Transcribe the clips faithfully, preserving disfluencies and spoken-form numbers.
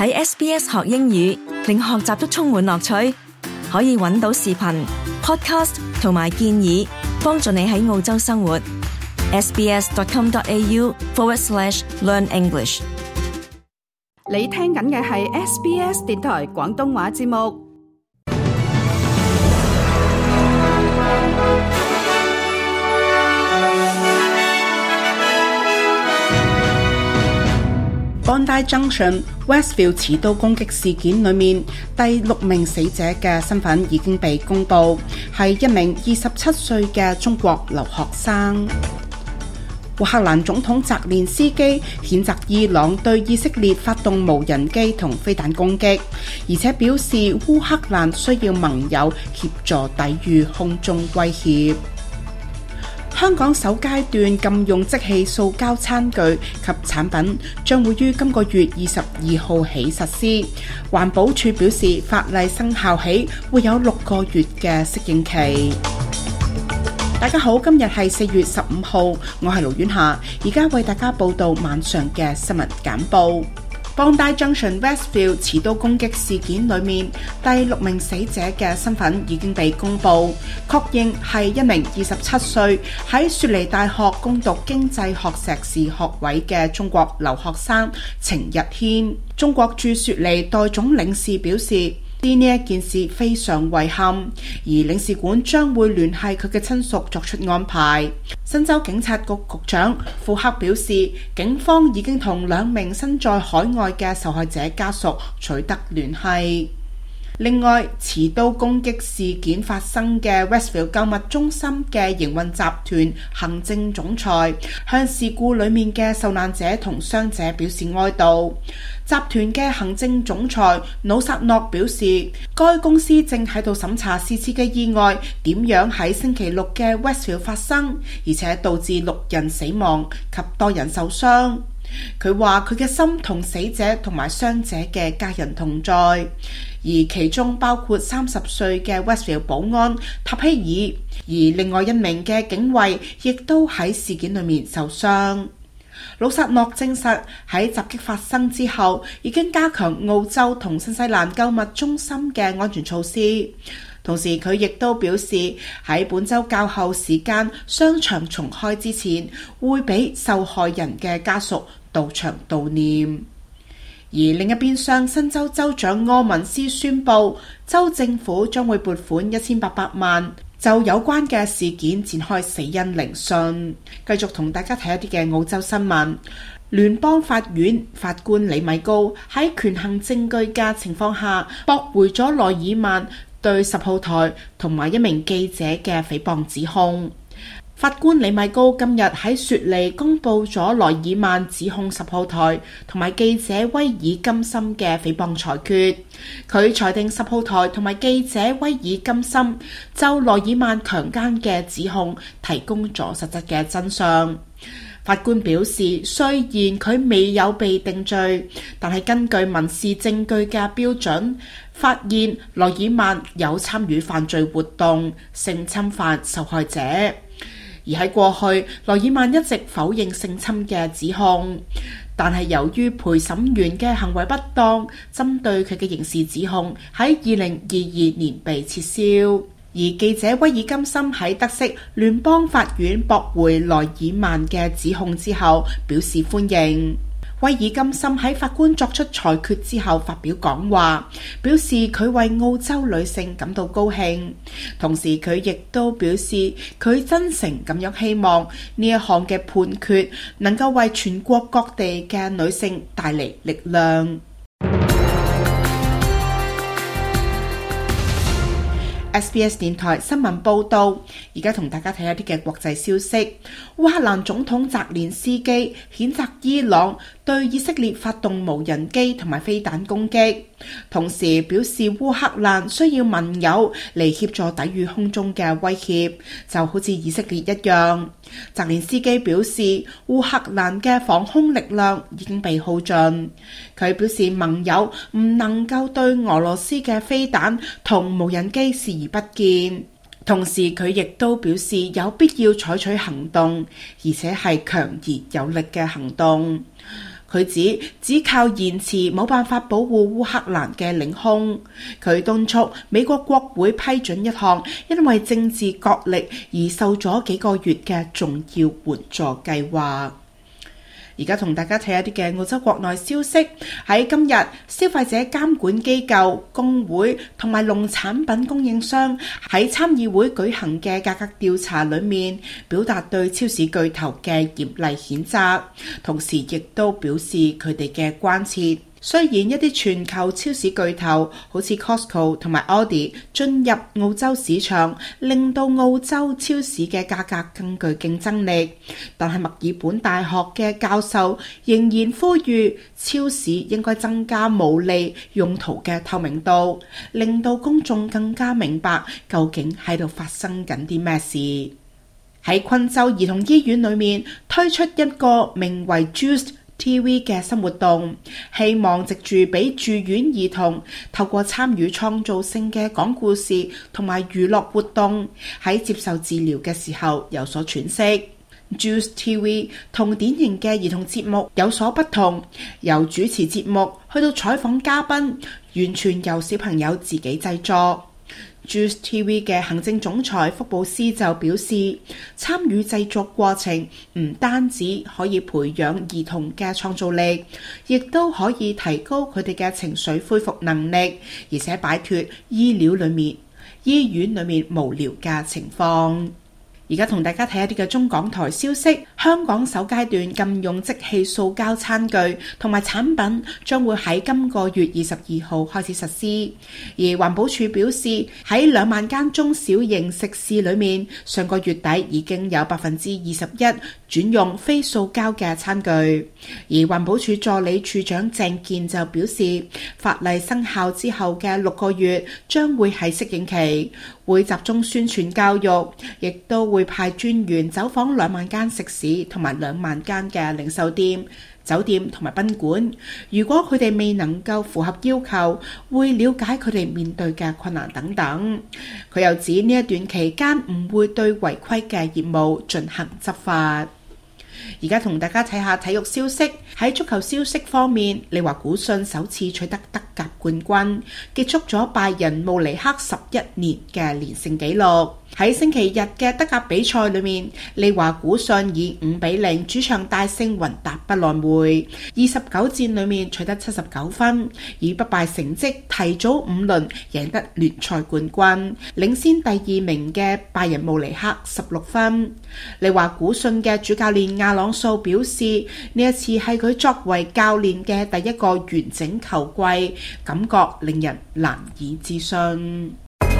喺 S B S 學英語，令學習都充滿樂趣。可以揾到視頻、podcast 同埋建議，幫助你喺澳洲生活。sbs.com.au forward slash learn English。 你聽緊嘅係 S B S 電台廣東話節目。 Bondi Junction Westville 持刀攻擊事件裏面，第六名死者嘅身份已經被公布，係一名二十七歲嘅中國留學生。烏克蘭總統澤連斯基譴責伊朗對以色列發動無人機同飛彈攻擊，而且表示烏克蘭需要盟友協助抵禦空中威脅。香港首階段禁用即棄塑膠餐具及產品將會於今個月二十二號起實施。環保署表示，法例生效起會有六個月嘅適應期。大家好，今日係四月十五號，我係盧婉霞，而家為大家報道晚上嘅新聞簡報。Bondi Junction Westville 持刀攻擊事件裏面，第六名死者嘅身份已經被公布，確認係一名二十七歲喺雪梨大學攻讀經濟學碩士學位嘅中國留學生程日軒。中國駐雪梨代總領事表示，呢一件事非常遺憾，而領事館將會聯繫佢嘅親屬作出安排。新州警察局局長庫克表示，警方已經同兩名身在海外嘅受害者家屬取得聯繫。另外，持刀攻擊事件發生嘅 Westville 購物中心嘅營運集團行政總裁向事故裏面嘅受難者同傷者表示哀悼。集團嘅行政總裁努薩諾表示，該公司正喺度審查是次嘅意外點樣喺星期六嘅 Westville 發生，而且導致六人死亡及多人受傷。佢話佢嘅心同死者同埋傷者嘅家人同在，而其中包括三十歲嘅 Westville 保安塔希爾，而另外一名嘅警衛亦都喺事件裏面受傷。魯薩諾證實喺襲擊發生之後，已經加強澳洲同新西蘭購物中心嘅安全措施。同時，佢亦都表示喺本週較後時間商場重開之前，會俾受害人嘅家屬到場悼念。而另一邊廂，新州州長柯文斯宣布，州政府將會撥款一千八百萬，就有關嘅事件展開死因聆訊。繼續同大家睇一啲嘅澳洲新聞。聯邦法院法官李米高喺權衡證據嘅情況下，駁回咗羅爾曼對十號台同埋一名記者嘅誹謗指控。法官李米高今日喺雪梨公布咗羅爾曼指控十號台同埋記者威爾金森嘅誹謗裁決。佢裁定十號台同埋記者威爾金森就羅爾曼強姦嘅指控提供咗實質嘅真相。法官表示，雖然佢未有被定罪，但係根據民事證據嘅標準，發現羅爾曼有參與犯罪活動，性侵犯受害者。而喺過去，羅爾曼一直否認性侵嘅指控，但係由於陪審員嘅行為不當，針對佢嘅刑事指控喺二零二二年被撤銷。而記者威爾金森喺得悉聯邦法院駁回羅爾曼嘅指控之後，表示歡迎。威爾金森喺法官作出裁決之後發表講話，表示佢為澳洲女性感到高興，同時佢亦都表示佢真誠咁樣希望呢一項嘅判決能夠為全國各地嘅女性帶嚟力量。S B S 電台新聞報道，而家同大家睇一啲嘅國際消息。烏克蘭總統澤連斯基譴責伊朗對以色列發動無人機同埋飛彈攻擊，同時表示烏克蘭需要盟友嚟協助抵禦空中嘅威脅，就好似以色列一樣。澤連斯基表示，烏克蘭嘅防空力量已經被耗盡。佢表示盟友唔能夠對俄羅斯嘅飛彈同無人機視而不見，同時佢亦都表示有必要採取行動，而且係強而有力嘅行動。 佢指只靠言辭冇辦法保護烏克蘭嘅領空。佢敦促美國國會批准一項因為政治角力而受咗幾個月嘅重要援助計劃。而家同大家睇一啲嘅澳洲國內消息。喺今日，消費者監管機構、工會同埋農產品供應商喺參議會舉行嘅價格調查裏面，表達對超市巨頭嘅嚴厲譴責，同時亦都表示佢哋嘅關切。雖然一啲全球超市巨頭好似 Costco 同埋 Aldi 進入澳洲市場，令到澳洲超市嘅價格更具競爭力，但係墨爾本大學嘅教授仍然呼籲超市應該增加牟利用途嘅透明度，令到公眾更加明白究竟喺度發生緊啲咩事。喺昆州兒童醫院裏面推出一個名為 Juiced T V 嘅新活動，希望藉住俾住院兒童透過參與創造性嘅講故事同埋娛樂活動，喺接受治療嘅時候有所喘息。Juice T V 同典型嘅兒童節目有所不同，由主持節目去到採訪嘉賓，完全由小朋友自己製作。Juice T V 嘅行政總裁福布斯就表示，參與製作過程唔單止可以培養兒童嘅創造力，亦都可以提高佢哋嘅情緒恢復能力，而且擺脫醫療裏面、醫院裏面無聊嘅情況。而家同大家睇一啲嘅中港台消息，香港首階段禁用即棄塑膠餐具同埋產品將會喺今個月二十二號開始實施。而環保署表示，喺兩萬間中小型食肆裏面，上個月底已經有百分之二十一轉用非塑膠嘅餐具。而環保署助理處長鄭健就表示，法例生效之後嘅六個月將會係適應期，會集中宣傳教育，亦都會派專員走訪兩萬間食肆同埋兩萬間嘅零售店、酒店同埋賓館。如果佢哋未能夠符合要求，會了解佢哋面對嘅困難等等。佢又指呢一段期間唔會對違規嘅業務進行執法。而家同大家睇下體育消息。喺足球消息方面，利華古遜首次取得德甲冠軍，結束咗拜仁慕尼黑十一年嘅連勝紀錄。喺星期日嘅德甲比賽裏面，利華古遜以五比零主場大勝雲達不萊梅，二十九戰裏面取得七十九分，以不敗成績提早五輪贏得聯賽冠軍，領先第二名嘅拜仁慕尼黑十六分。利華古遜嘅主教練亞朗素表示，呢一次係佢作為教練嘅第一個完整球季，感覺令人難以置信。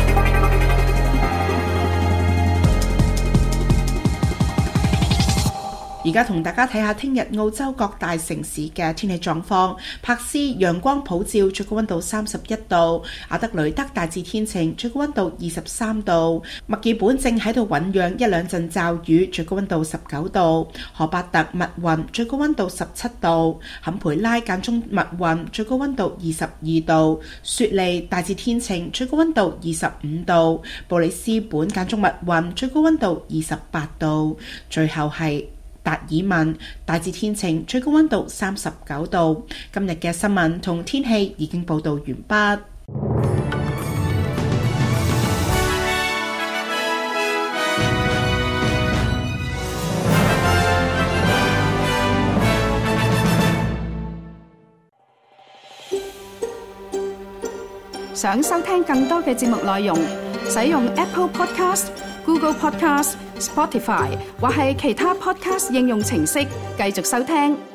而家同大家睇下聽日澳洲各大城市嘅天氣狀況。柏斯陽光普照，最高溫度三十一度；阿德雷德大致天晴，最高溫度二十三度；墨爾本正喺度醞釀一兩陣驟雨，最高溫度十九度；荷伯特密雲，最高溫度十七度；坎培拉間中密雲，最高溫度二十二度；雪梨大致天晴，最高溫度二十五度；布里斯本間中密雲，最高溫度二十八度；最後係達爾文大致天晴，最高溫度三十九度。今日嘅新聞同天氣已經報道完畢。 想收聽更多嘅節目內容，使用 Apple Podcast、Google Podcast、Spotify 或係其他 Podcast 應用程式繼續收聽。